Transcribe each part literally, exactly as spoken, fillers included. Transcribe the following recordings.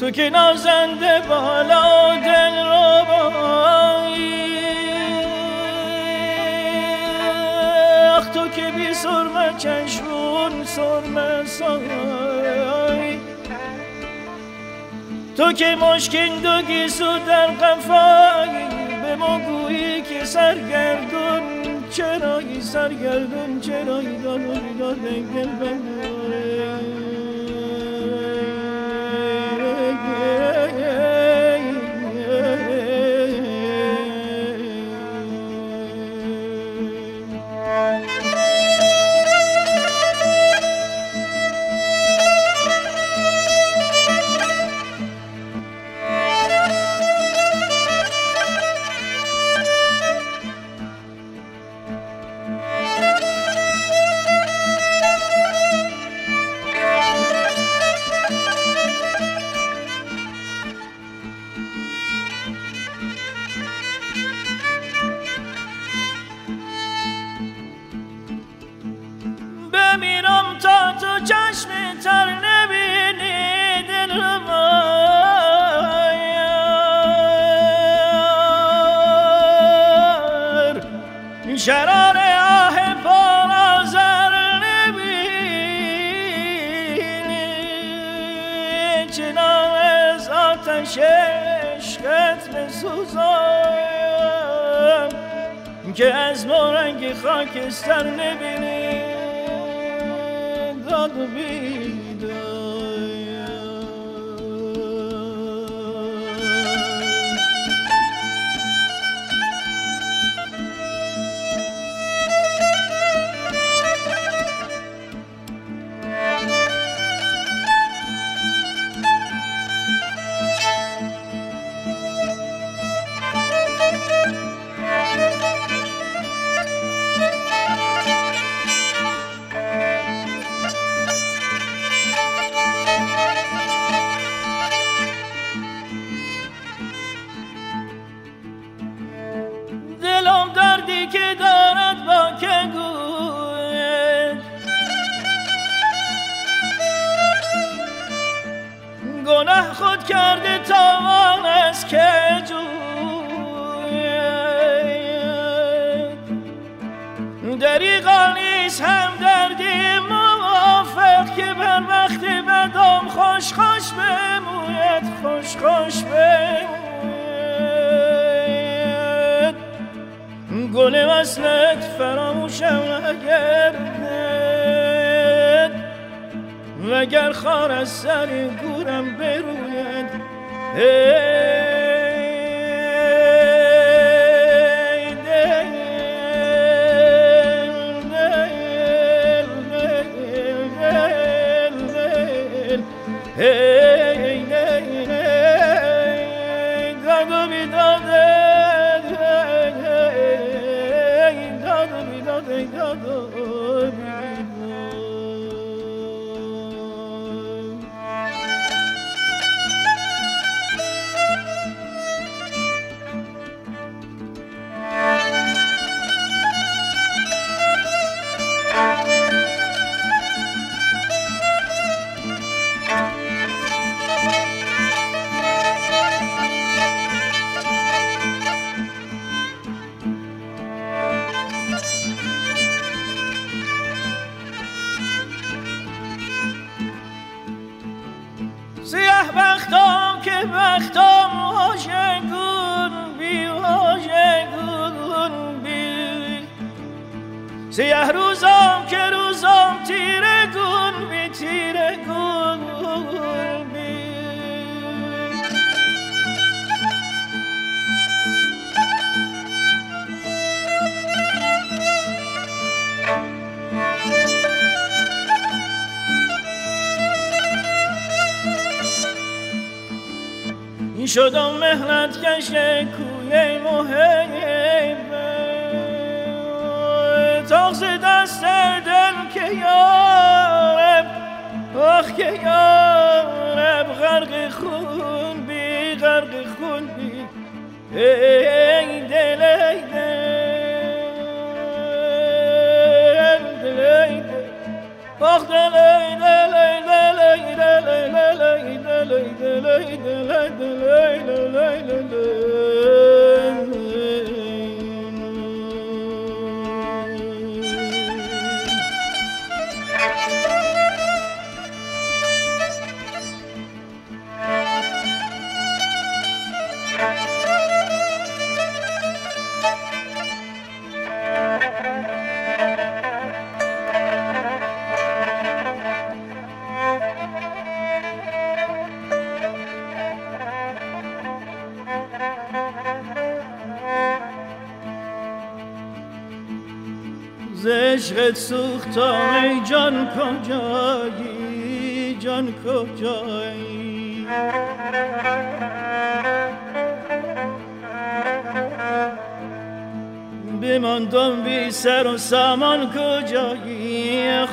تو که نازنده بالا دل ربایی، آخ تو که بی سرمه چشمون سرمه سایی، تو که مشکین دو گیسو در قفایی، به ما گویی که سرگردون چرایی، سرگردون چرایی، دادو داده گل بنداره. بمیرم تا تو چشم تر نبینی دل مایر، شرار آه پر آذر نبینی، چنان از آتش عشقت بسوزم که از مورنگ خاکستر نبینی. داد دلم دردی که دارد با که گوید، گناه خود کرده تاوان است که جوید، دریغا نیست هم دردی موافق که بر وقت بدم خوش خوش بموید، خوش خوش بموید. گل وصلت فراموشم نگردد، وگر خار از سر گورم بروید. ای دل دل دل دل ای دل دادو بیداده سیاه بختم که بختم واژگون بی واژگون بی، سیاه روزم که روزم تیره گون بی تیره گون بی. شدم مهنت کش کوی محبه، تاغز دست دل که یارب، آخ که یارب غرق خون بی غرق خون بی. ای دل ای دل دل ای دل آخ دل ای دل ای دل ای دل ای دل عشقت سوختم ای جان کجایی جان کجایی بماندم بی سر و سامان کجایی اخ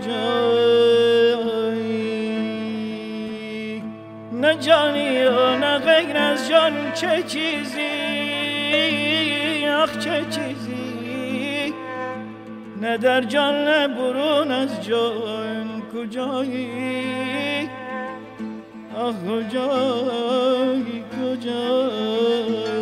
کجایی نه جانی و نه غیر از جان چه چیزی اخ چه چیزی نه در جان نه برون از جان کجایی آه کجایی کجایی